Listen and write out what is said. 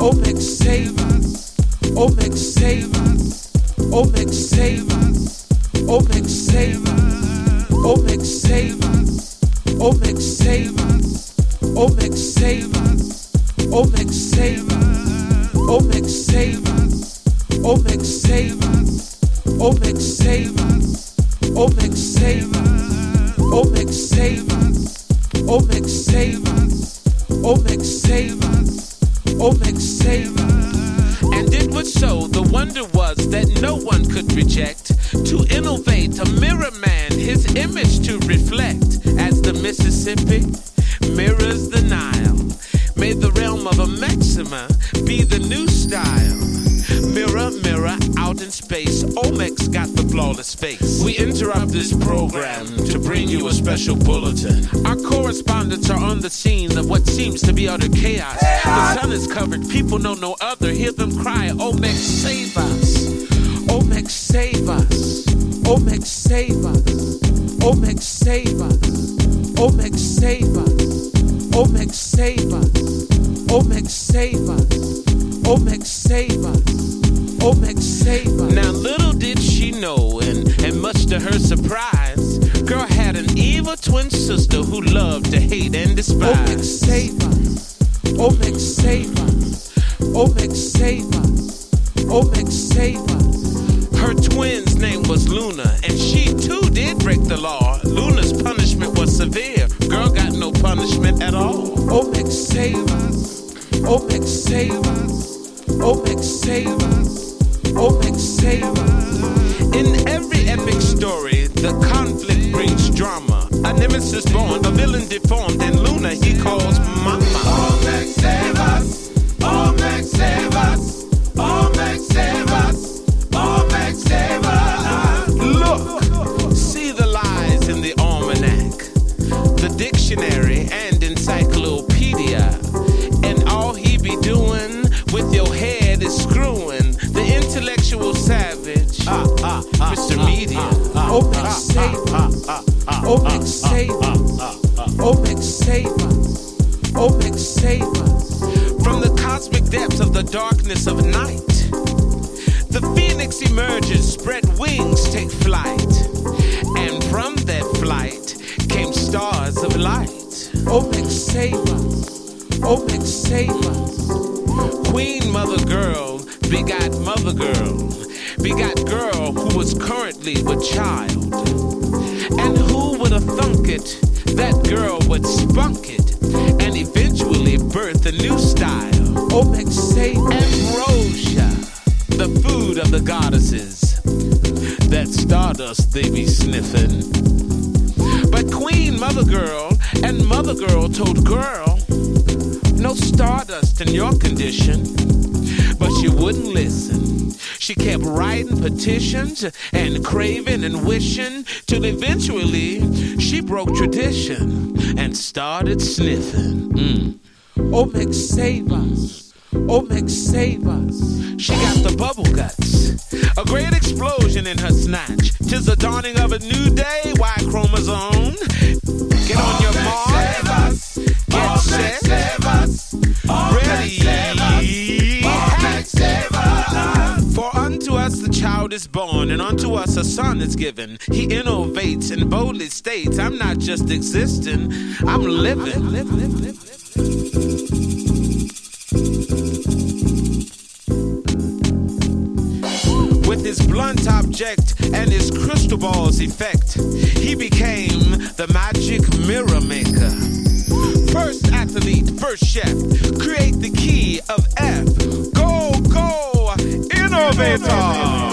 Omex save us. Omex save us. Omex save us. Omex save us. Omex save us. Omex save us. Omex save us. Omex save us. Omex save us. Omex save us. Omex save us. Omex save us. Omex save us. Omex save us. Omex save us. Omex save us. And it was so, the wonder was that no one could reject. To innovate, a mirror man, his image to reflect. As the Mississippi mirrors the Nile, may the realm of a Maxima be the new style. Mirror, mirror, out in space, Omex got the flawless face. We interrupt this program to bring you a special bulletin. Our correspondents are on the scene of what seems to be utter chaos. The sun is covered, people know no other. Hear them cry, Omex save us. Omex save us. Omex save us. Omex save us. Omex save us. Omex save us. Omex save us. Omex save us. Omex save us. Now little did she know, and much to her surprise, girl had an evil twin sister who loved to hate and despise. Omex save us. Omex save us. Omex save us. Omex save us. Her twin's name was Luna, and she too did break the law. Luna's punishment was severe. Girl got no punishment at all. Omex save us. Omex save us. Omex save us. Omex save us. In every epic story, the conflict brings drama. A nemesis born, a villain deformed, and Luna he calls Mama. Omex save us. Omex save us. Omex save us. Omex save us. Look, see the lies in the almanac, the dictionary and encyclopedia, and all he be doing with your head is screwing the intellectual savage, Mr. Media. Omex save us. Omex save us. Omex save us. Omex save us. From the cosmic depths of the darkness of night, the phoenix emerges, spread wings, take flight, and from that flight came stars of light. Omex save us. Omex save us. Queen Mother Girl begot Mother Girl, begot girl who was currently with child. And who would have thunk it? That girl would spunk it and eventually birth a new style. Omex save us. Ambrosia, the food of the goddesses. That stardust they be sniffing. But Queen Mother Girl and Mother Girl told girl, no stardust in your condition. But she wouldn't listen. She kept writing petitions and craving and wishing till eventually she broke tradition and started sniffing. Omex save us. Omex save us. She got the bubble guts, a great explosion in her snatch. 'Tis the dawning of a new day. Y chromosome. Get on your mark. Get set. Ready. For unto us the child is born, and unto us a son is given. He innovates and boldly states, I'm not just existing, I'm living. With his blunt object and his crystal ball's effect, he became the magic mirror maker. First athlete, first chef, create the key of F. Go, go, innovator.